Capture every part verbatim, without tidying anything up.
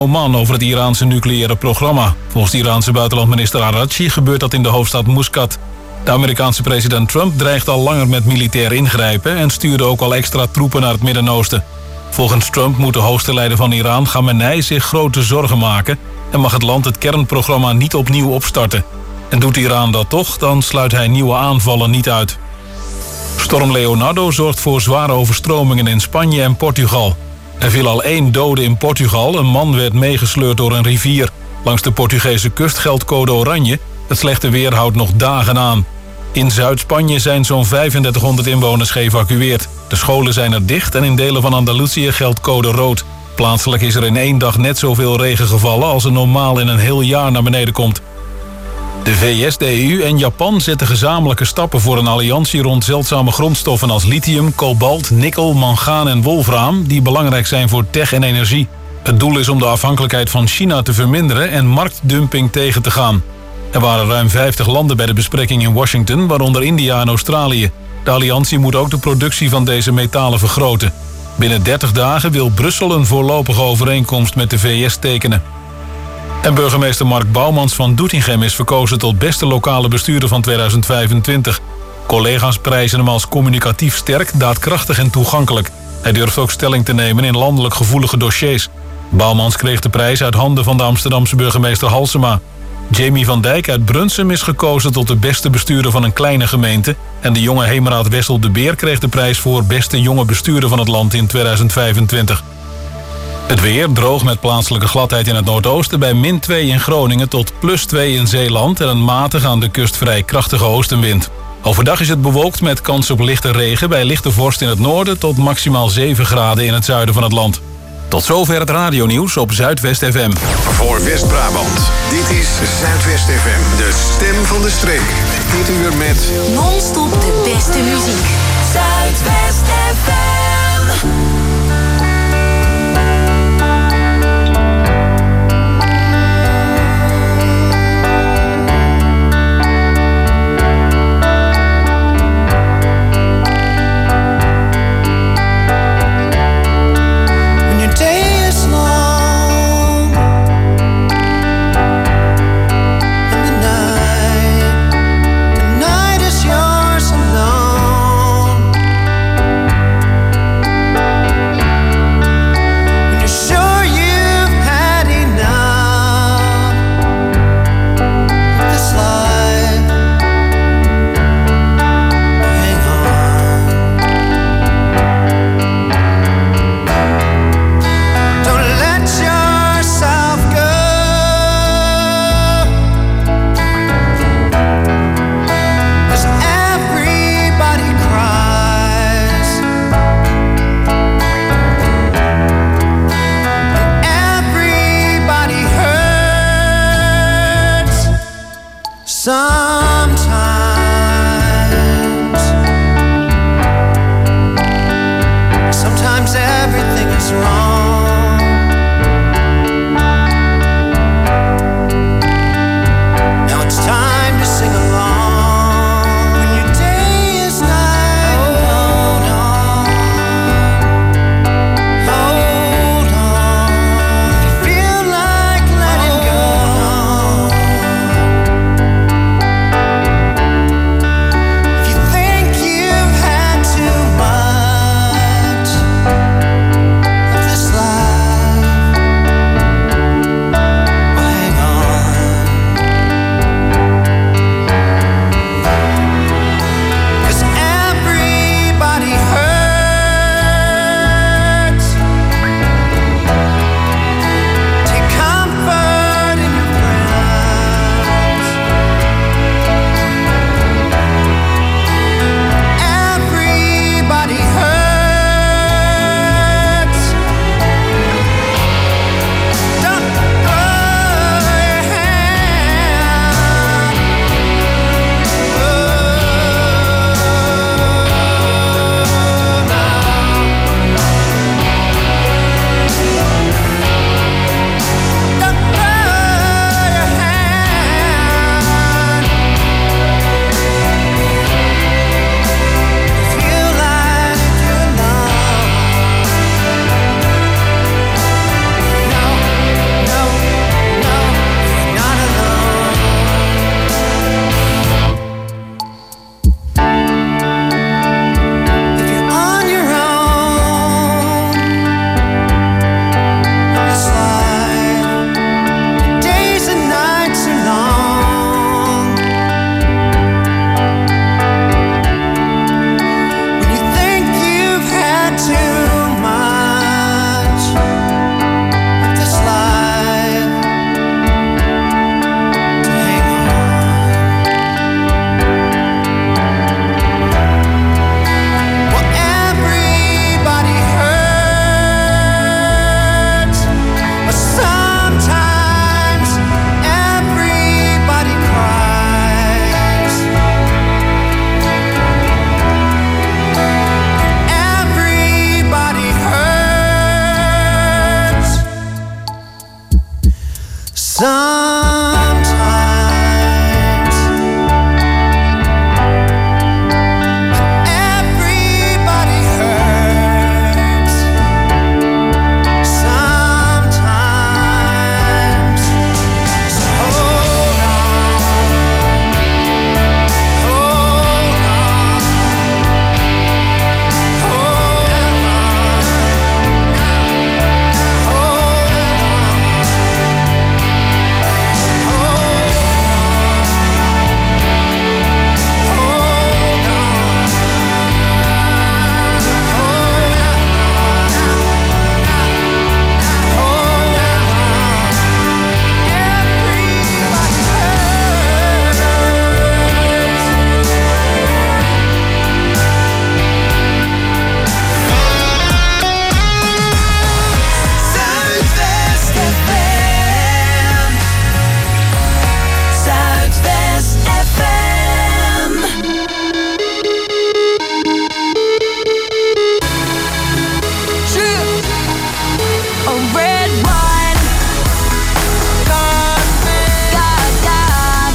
Oman over het Iraanse nucleaire programma. Volgens de Iraanse buitenlandminister Araghchi gebeurt dat in de hoofdstad Muscat. De Amerikaanse president Trump dreigt al langer met militair ingrijpen en stuurde ook al extra troepen naar het Midden-Oosten. Volgens Trump moet de hoogste leider van Iran, Khamenei, zich grote zorgen maken en mag het land het kernprogramma niet opnieuw opstarten. En doet Iran dat toch, dan sluit hij nieuwe aanvallen niet uit. Storm Leonardo zorgt voor zware overstromingen in Spanje en Portugal. Er viel al één dode in Portugal. Een man werd meegesleurd door een rivier. Langs de Portugese kust geldt code oranje. Het slechte weer houdt nog dagen aan. In Zuid-Spanje zijn zo'n vijfendertighonderd inwoners geëvacueerd. De scholen zijn er dicht en in delen van Andalusië geldt code rood. Plaatselijk is er in één dag net zoveel regen gevallen als er normaal in een heel jaar naar beneden komt. De V S, de E U en Japan zetten gezamenlijke stappen voor een alliantie rond zeldzame grondstoffen als lithium, kobalt, nikkel, mangaan en wolfraam, die belangrijk zijn voor tech en energie. Het doel is om de afhankelijkheid van China te verminderen en marktdumping tegen te gaan. Er waren ruim vijftig landen bij de bespreking in Washington, waaronder India en Australië. De alliantie moet ook de productie van deze metalen vergroten. Binnen dertig dagen wil Brussel een voorlopige overeenkomst met de V S tekenen. En burgemeester Mark Bouwmans van Doetinchem is verkozen tot beste lokale bestuurder van tweeduizend vijfentwintig. Collega's prijzen hem als communicatief sterk, daadkrachtig en toegankelijk. Hij durft ook stelling te nemen in landelijk gevoelige dossiers. Bouwmans kreeg de prijs uit handen van de Amsterdamse burgemeester Halsema. Jamie van Dijk uit Brunsum is gekozen tot de beste bestuurder van een kleine gemeente. En de jonge heemraad Wessel de Beer kreeg de prijs voor beste jonge bestuurder van het land in tweeduizend vijfentwintig. Het weer droog met plaatselijke gladheid in het noordoosten bij min twee in Groningen tot plus twee in Zeeland en een matige aan de kust vrij krachtige oostenwind. Overdag is het bewolkt met kans op lichte regen bij lichte vorst in het noorden tot maximaal zeven graden in het zuiden van het land. Tot zover het radionieuws op Zuidwest F M. Voor West-Brabant, dit is Zuidwest F M, de stem van de streek. Dit uur met non-stop de beste muziek. Zuidwest F M. Sometimes everybody cries. Everybody hurts. Sometimes everybody hurts. Sometimes. So hold on, hold on, hold on, Zuidwest F M. Zuidwest F M. Drip, a red wine. God, God, God.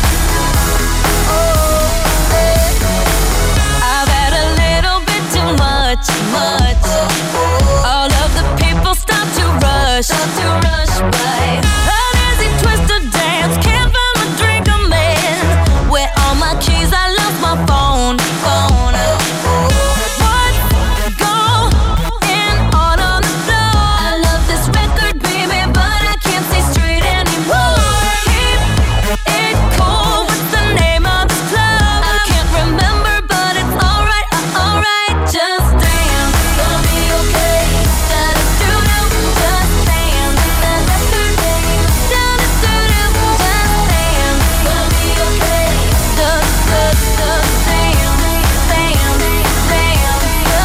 Oh, eh. I've had a little bit too much, much. All of the people start to rush, start to rush by. An easy twist to dance, can't find my drink I'm in. Where all my keys? I lost my phone, phone. What's going on on the floor? I love this record, baby, but I can't see straight anymore. Keep it cool. What's the name of this club? I can't remember, but it's alright, uh, alright. Just dance, gonna be okay. Da-da-doo-doo, just dance. Da-da-doo-doo, da-da-doo-doo, just dance. Gonna be okay. Da-da-da-da, dance, dance, dance,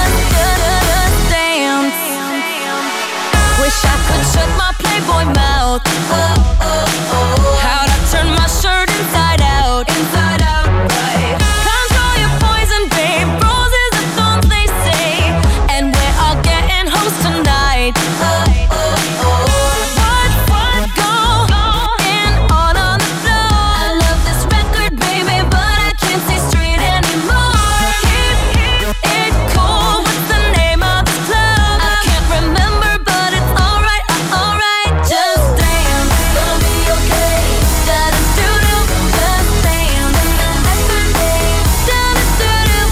da-da-da-da, dance. Wish I could shut my Playboy mouth. Oh, oh, oh. How'd I turn my shirt inside out? Inside out, right. Control your poison, babe. Roses are thorns, they say. And we're all getting hoes tonight. Oh, oh, oh. What, what, going on on the floor? I love this record, baby, but I can't see straight anymore. Keep it cool. What's the name of this club? I can't remember, but it's alright, uh, alright. Just dance, gonna be okay. Da-da-doo-doo, just dance. Da-da-doo-doo, just dance.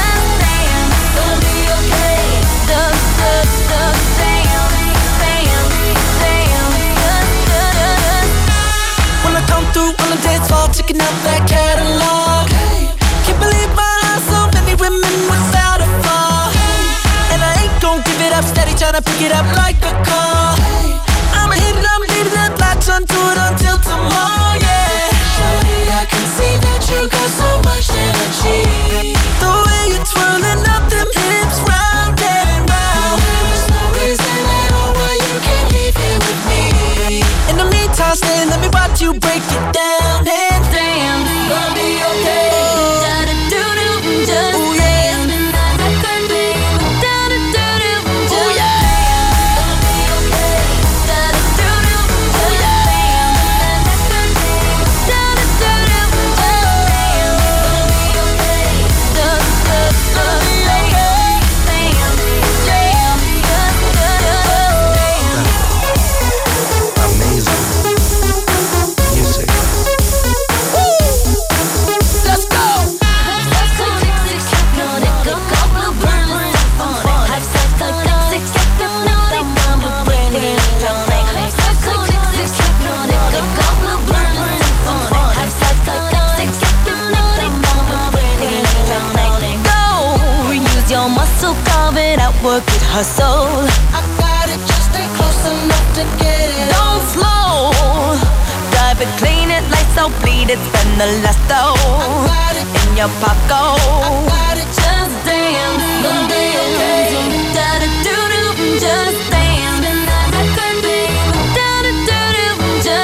Gonna be okay. Da-da-da, dance, dance, dance. Da-da-da-da. When I come through on the dance floor, checking out that catalog. Can't believe I have so many women without a flaw. And I ain't gon' give it up, steady tryna pick it up like a car. I'ma hit it, I'ma leave it up, latch onto it until tomorrow, yeah. Shawty, I can see that you got so much energy. The way you're twirling up them hips round and round. There's no reason at all why you can't leave here with me. In the meantime, stay, let me watch you break it down and Dance, gonna be okay. Da-da-doo-doo, just Ooh, yeah. dance. Da-da-doo-doo, just Ooh, yeah. dance. Gonna be okay. Da-da-doo-doo, just dance. Da-da-doo-doo, just dance. Gonna be okay. work it, hustle. I got it, just stay close enough to get it. Don't slow, drive it, clean it, lights out, bleed it, spend the last dough. I got it in your pocket. I got it, just dance, gonna be okay. Da da do do, just dance. Da da do do, just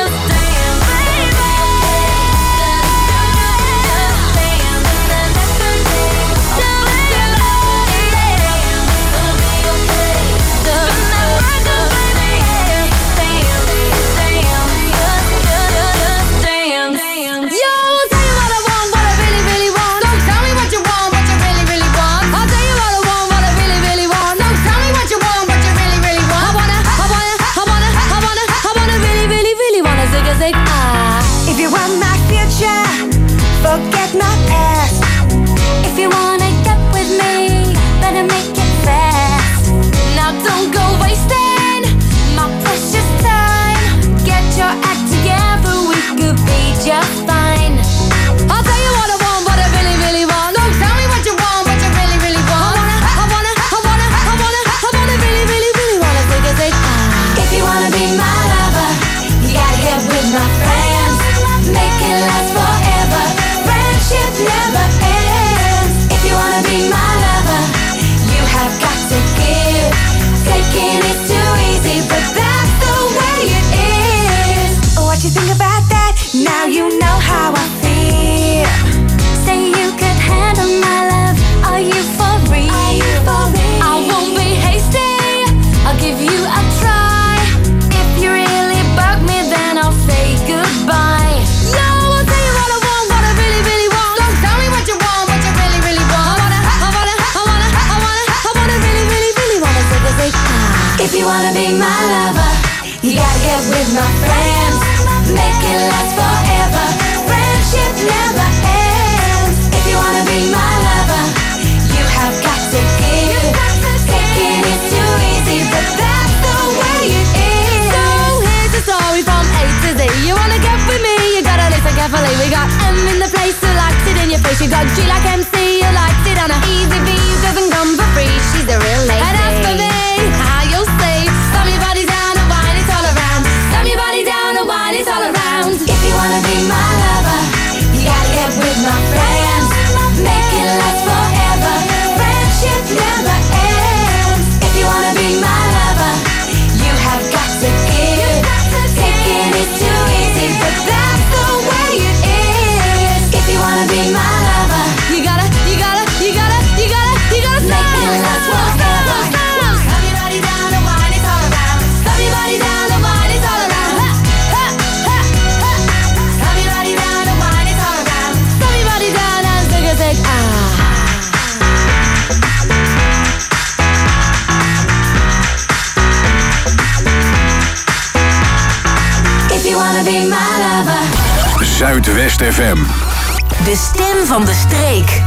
What you think about that? Now you know how I feel. Say you could handle my love. Are you for real? Are you for real? I won't be hasty. I'll give you a try. If you really bug me, then I'll say goodbye. Yo, I'll tell you what I want, what I really, really want. So tell me what you want, what you really, really want. I wanna, I wanna, I wanna, I wanna, I wanna really, really, really wanna say the say ah. If you wanna be my lover, you gotta get with my friends. Make it last forever. Friendship never ends. If you wanna be my lover, you have got to give. Taking is too easy, but that's the way it is. So here's the story from A to Z. You wanna get with me, you gotta listen carefully. We got M in the place who likes it in your face. You got G like M C, who likes it on a easy V, who doesn't come for free. She's a real lady. And as for me, how you'll see, slam your body down and wine it all around. Slam your body down and wine it all around. If you wanna be my lover, you gotta get with my friends. Make it last forever. Friendship never ends. If you wanna be my lover, you have got to give. Taking is too easy, but that's the way it is. If you wanna be my lover, You gotta, you gotta, you gotta, you gotta, you gotta make it last forever. Slam your body down and wine it all around. Slam your body down and wine it all around. Ha, ha, ha, ha. Slam your body down and wine it all around. Slam your body down and sing a sing ah. If you wanna be my lover. Zuidwest F M. De stem van de streek.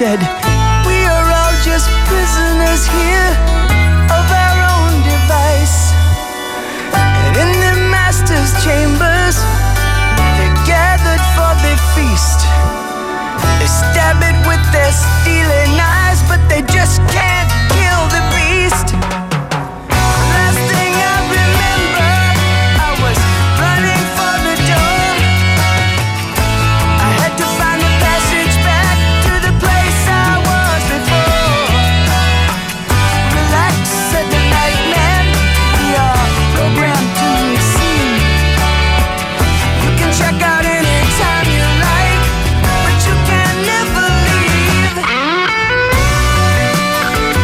said, we are all just prisoners here of our own device. And in the master's chambers, they gathered for the feast. They stab it with their stealing eyes, but they just can't kill the beast. Last thing I remember, I was running for the door. I had to find the passage back to the place I was before. Relax, said the night man, we are programmed to receive. You can check out anytime you like, but you can never leave.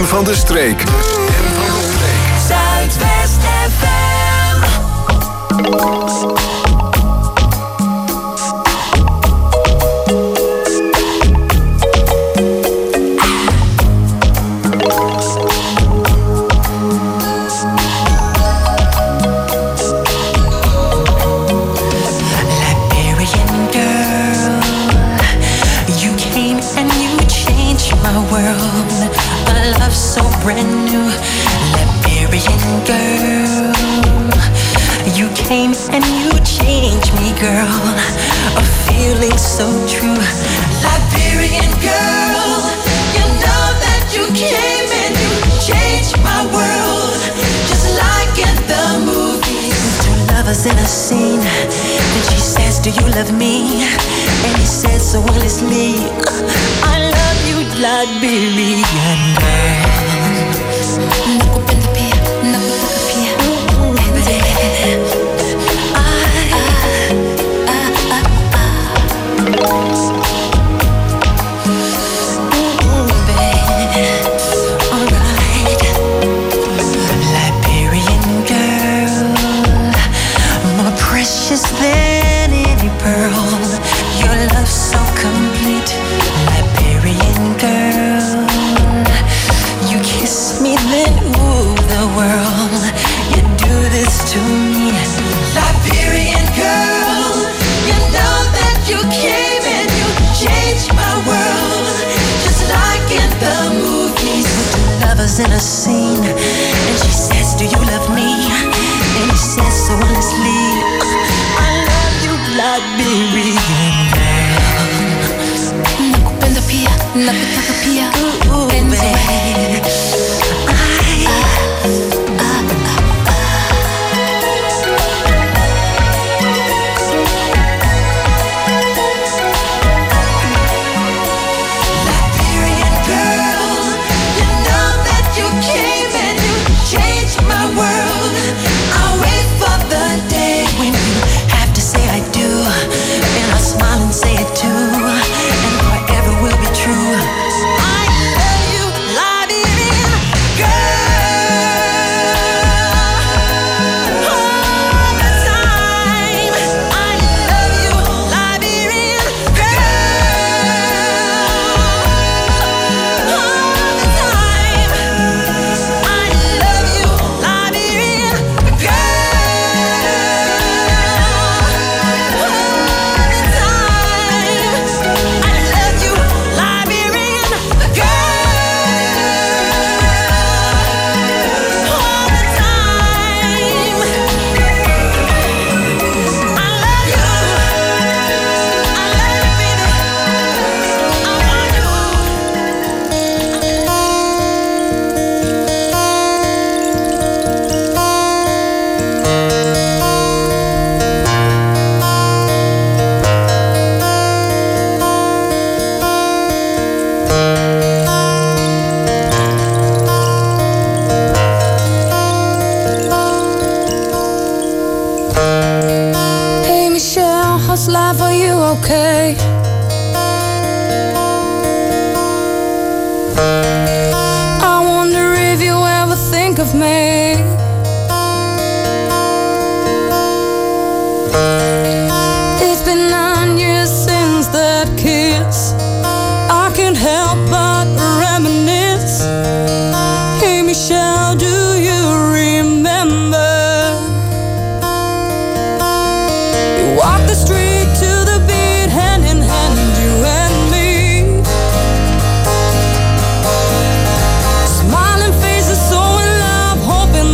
stem van de streek. De stem van de streek. Zuidwest F M. Brand new Liberian girl, you came and you changed me, girl. A feeling so true. Liberian girl, you know that you came and you changed my world, just like in the movies. Two lovers in a scene, and she says, "Do you love me?" And he says so honestly, "I love you, Liberian girl." Than any pearl, your love so complete, Liberian girl. You kiss me, then ooh, the world. You do this to me, Liberian girl. You know that you came and you changed my world, just like in the movies. Two lovers in a scene, and she says, "Do you love me?" And he says so honestly, Liberian girl. Nakupenda pia, nakutaka pia. Ooh, baby. I, uh, uh, uh, Liberian girl, you know that you came and you changed my world. I'll wait for the day when you have to say I do, and I'll smile and say it too, and forever will be true. I love you, Liberian girl. All the time. I love you, Liberian girl. All the time. I love you, Liberian girl. Hey Michelle, how's life? Are you okay? I wonder if you ever think of me. It's been nine years since that kiss. I can't help but reminisce. Hey Michelle, do you remember? You walked the street to the beat, hand in hand, you and me. Smiling faces, so in love, hoping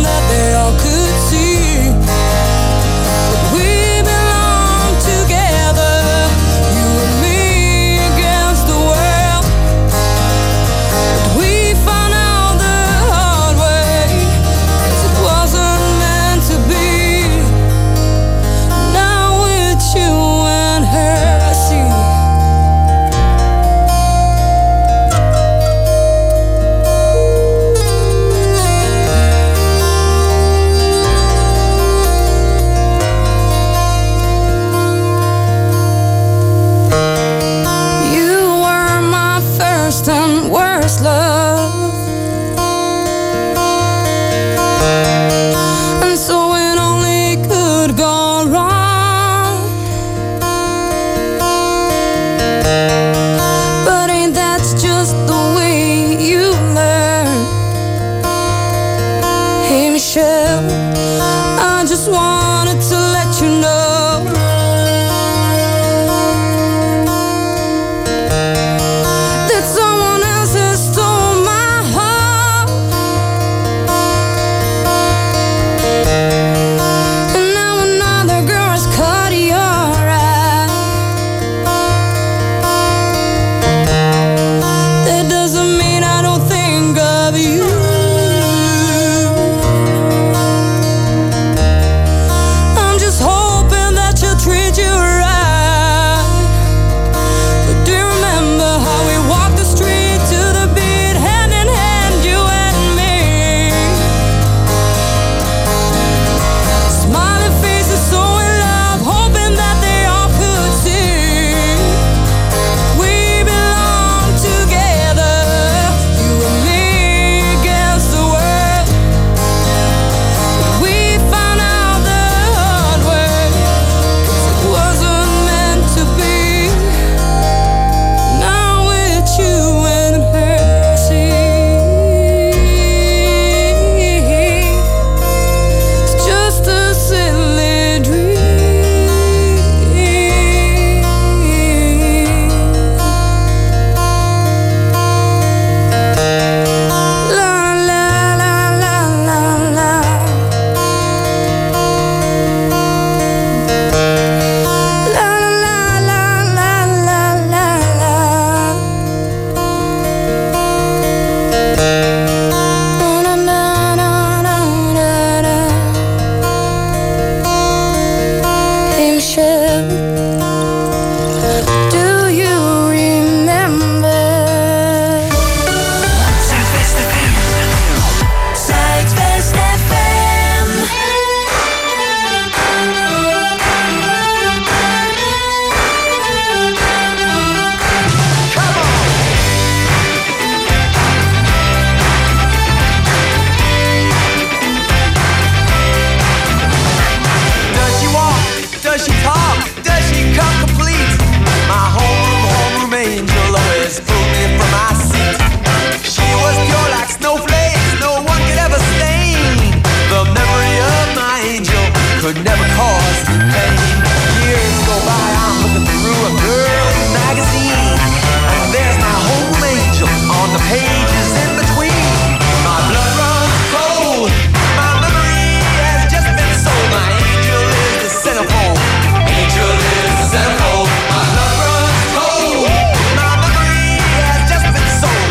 tears pulled me from my seat. She was pure like snowflakes, no one could ever stain. The memory of my angel could never cause pain. Years go by, I'm looking through a girly magazine, and there's my home angel on the pages in between. My blood runs cold, my memory has just been sold. My angel is the centerfold, angel is the centerfold. My blood runs cold, my memory has just been sold.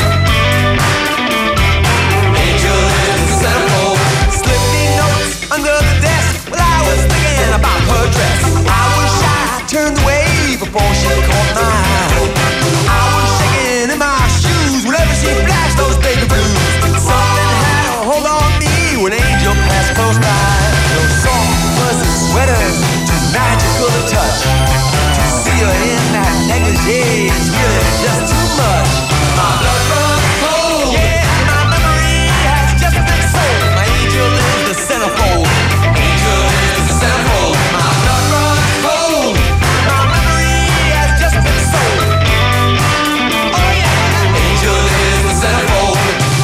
Angel is the centerfold. Slip me notes under the desk while I was thinking about her dress. I was shy, I turned away before she caught my eye. I was shaking in my shoes whenever she flashed those baby blues. Something had a hold on me when Angel passed close by. Those soft, fuzzy sweaters, too magical to touch. To see her in that negligee is really just too much. My blood runs cold, yeah, my memory has just been sold. My angel is the centerfold, angel is the centerfold. My blood runs cold, my memory has just been sold. Oh yeah, angel is the centerfold.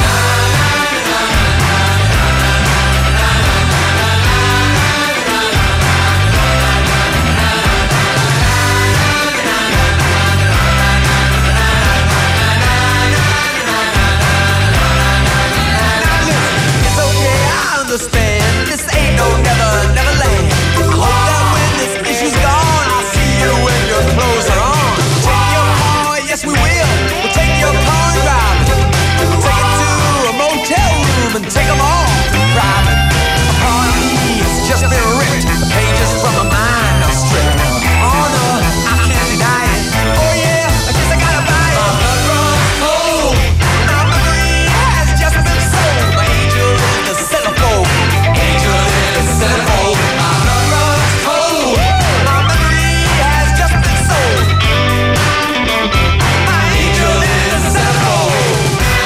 It's okay, I understand. This ain't no never, never land. I hope that when this issue's gone, I'll see you when your clothes are on. Take your car, yes we will. We'll take your car and drive it. We'll take it to a motel room and take them all private. A part of me has just been ripped. The pages from my mind are stripped. Oh no, I can't deny it. Oh yeah, I guess I gotta buy it. My blood runs cold. My memory has just been sold. My angel is the centerfold. Angel is the centerfold. My blood runs cold. My memory has just been sold. My angel is the centerfold.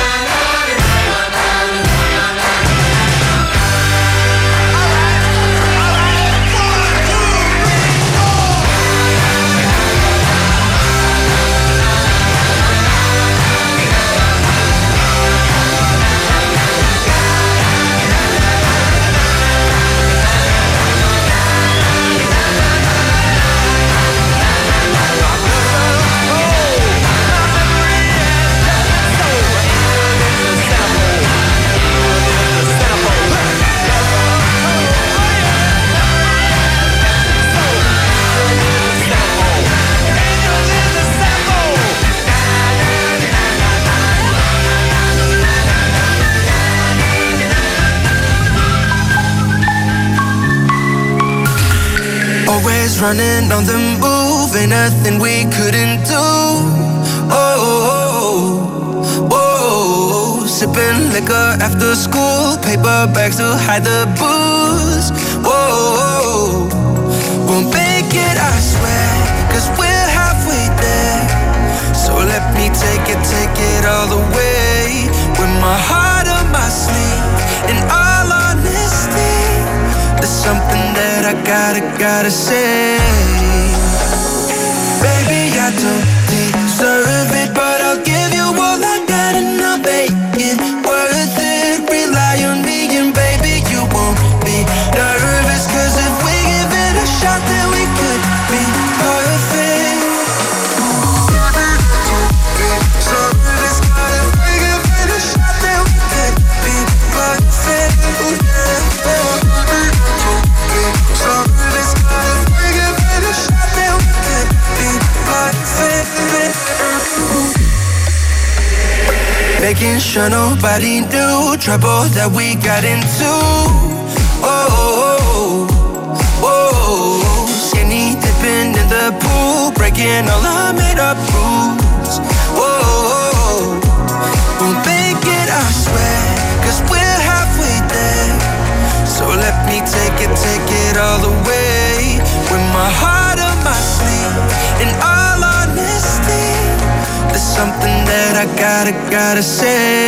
Always running on the move, ain't nothing we couldn't do. Oh, oh, oh, oh. Sipping liquor after school, paper bags to hide the booze. Whoa, won't make it, I swear, cause we're halfway there. So let me take it, take it all the way. With my heart on my sleeve, in all honesty, there's something that I gotta, gotta say. Baby, I don't deserve it, but I'll give you all I got and I'll make it worth it. Rely on me and baby, you won't be nervous, cause if we give it a shot, then we could be perfect. So this kind of we give it a shot, then we could be perfect. So this kind of we give it a shot, then we could be perfect. Making sure nobody knew trouble that we got into. Oh, oh, oh, skinny dipping in the pool, breaking all our made-up rules. Whoa, we'll make it, I swear, cause we're halfway there. So let me take it, take it all the way. With my heart on my sleeve, in all honesty, there's something that I gotta, gotta say.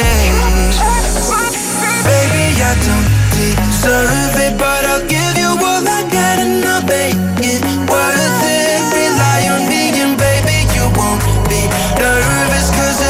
Baby, I don't deserve it, but I'll give you all I got and I'll make it worth it. Rely on me and baby, you won't be nervous, cause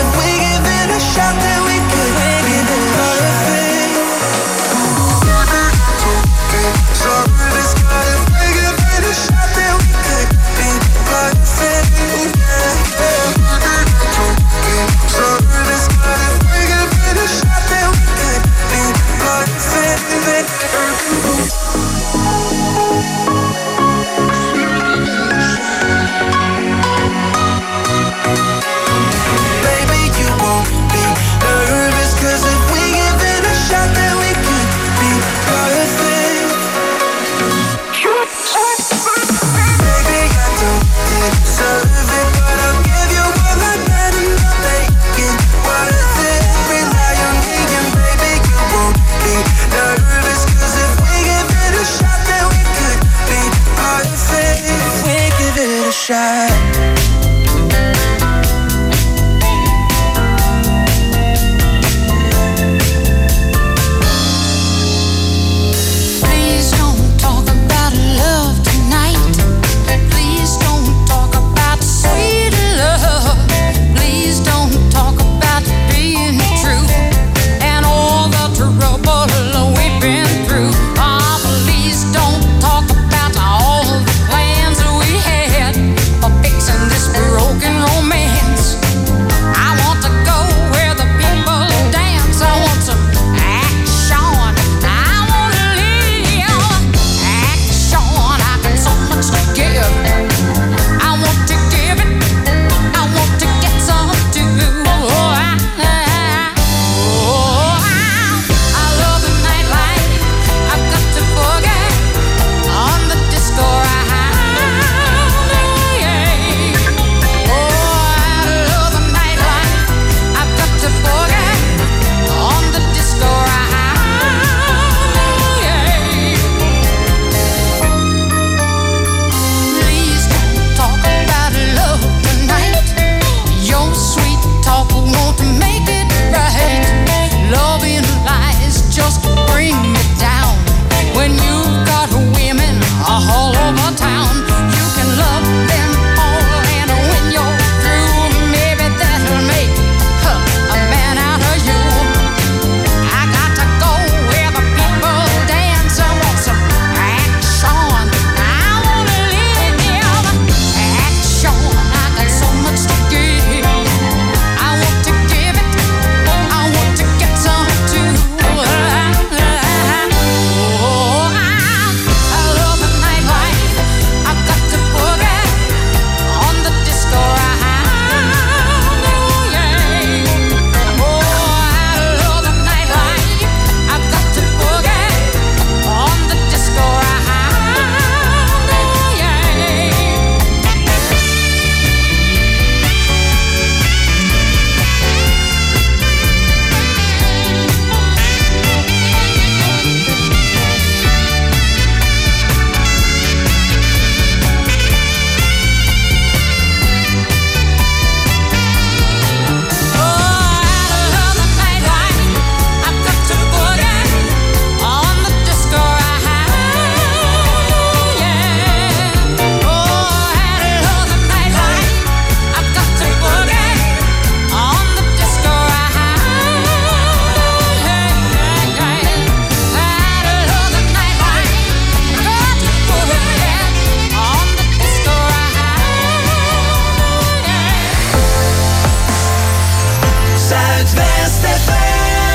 Zuidwest F M.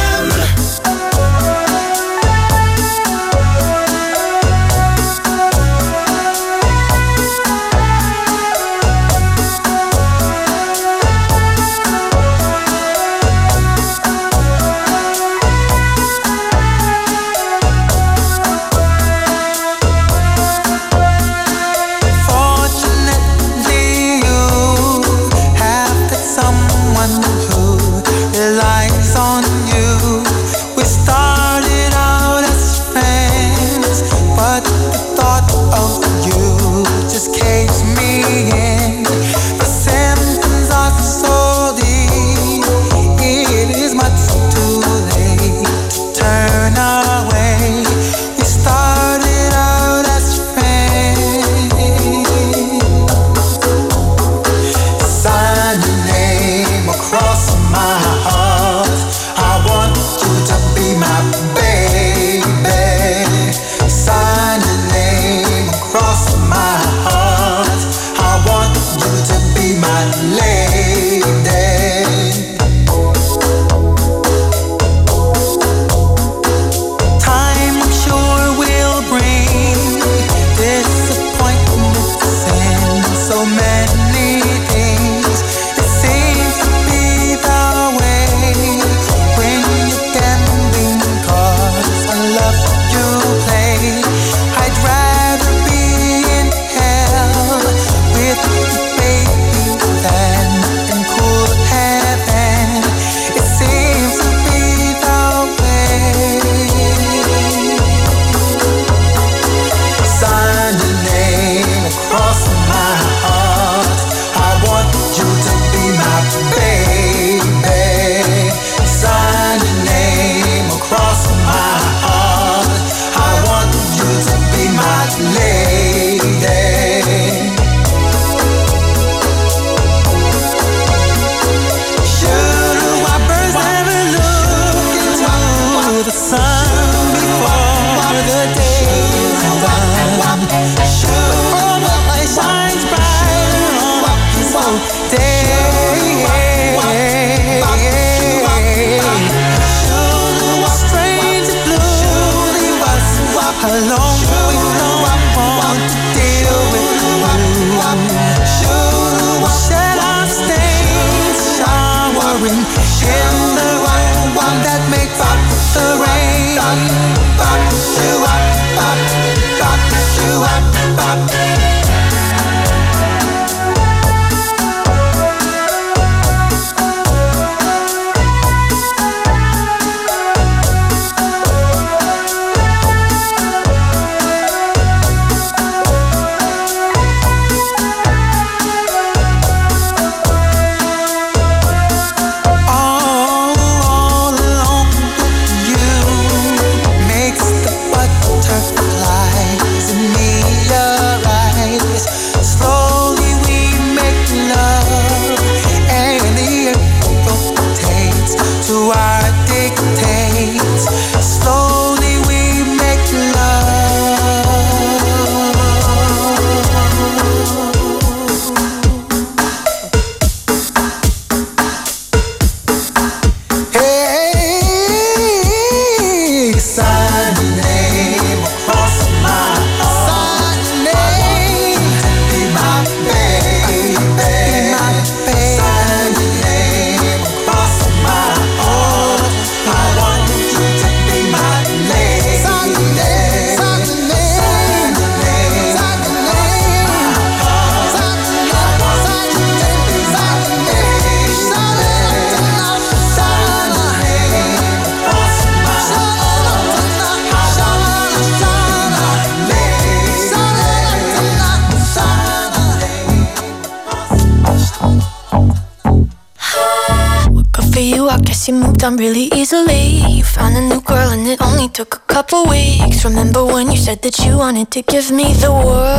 You moved on really easily. You found a new girl and it only took a couple weeks. Remember when you said that you wanted to give me the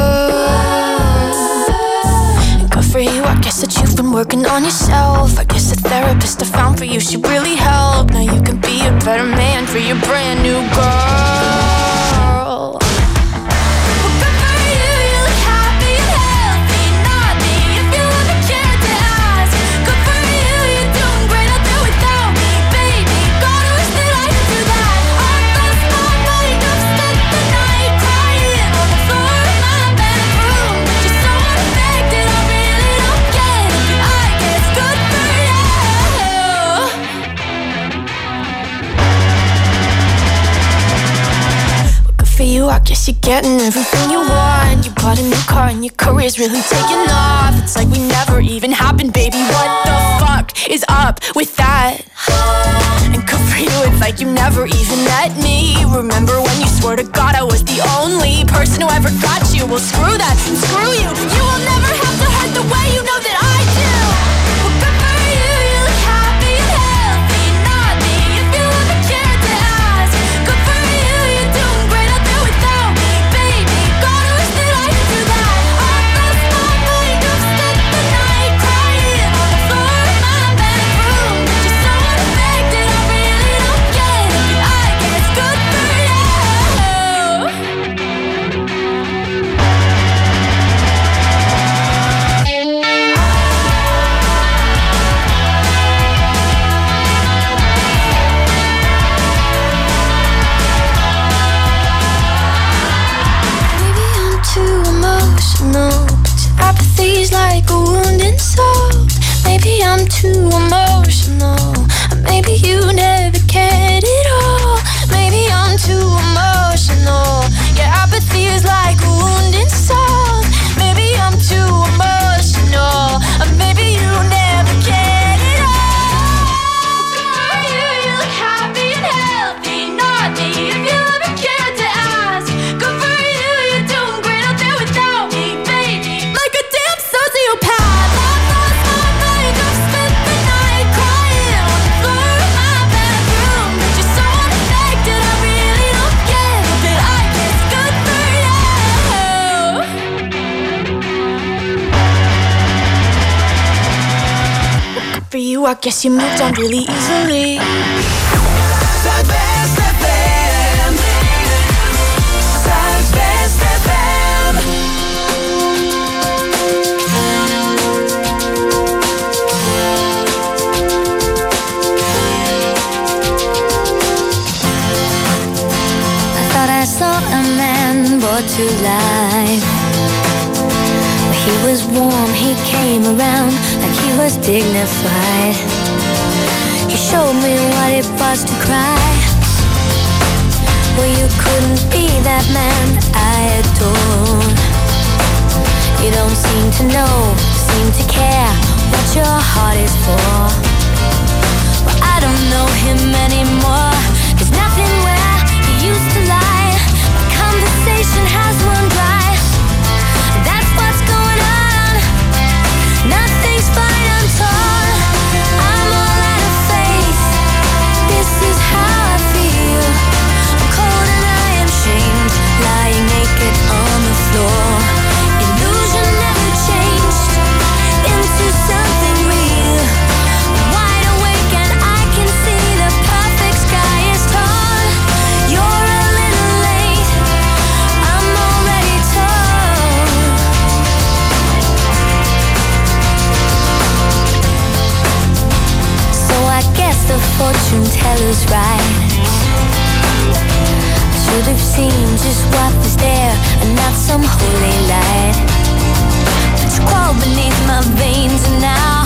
world? Good for you, I guess that you've been working on yourself. I guess the therapist I found for you should really help. Now you can be a better man for your brand new girl. I guess you're getting everything you want. You bought a new car and your career's really taking off. It's like we never even happened, baby. What the fuck is up with that? And good for you, it's like you never even met me. Remember when you swore to God I was the only person who ever got you? Well, screw that and screw you. You will never have to hurt the way you know that I do. Well, good for you, you look happy and healthy. Not me, if you ever cared to ask. Good for you, you're doing great out there without me, baby. God, I wish that I could do that. I lost my mind, I've spent the night crying on the floor of my bedroom. Just so unaffected, I really don't get it, but I guess good for you. Maybe I'm too emotional, but your apathy's like a wounded soul. Maybe I'm too emotional, or maybe you never cared at all. Maybe I'm too emotional, your apathy is like a wounded soul. Maybe I'm too emotional, or maybe you never cared at all. Good for you, you look happy and healthy. Not me, if you ever cared to ask. Good for you, you're doing great out there without me, baby. Like a damn sociopath. I've lost my mind, I've spent the night crying on the floor of my bedroom. But you're so unaffected, I really don't get it, but I guess good for you. Good for you, I guess you moved on really easily. Zuidwest F M. Zuidwest F M. I thought I saw a man brought to life. He was warm, he came around like he was dignified. He showed me what it was to cry. Well, you couldn't be that man that I adore. You don't seem to know, seem to care what your heart is for. Well, I don't know him anymore. There's nothing where he used to lie. My conversation has run dry. That's what's going on. Nothing's fine, I'm torn. I'm all out of faith. This is how I feel. I'm cold and I am shamed, lying naked on the floor. Illusion never changed into something real. I'm wide awake and I can see the perfect sky is torn. You're a little late, I'm already torn. So I guess the fortune teller's right. Should have seen just what was there and not some holy light. It's crawled beneath my veins and now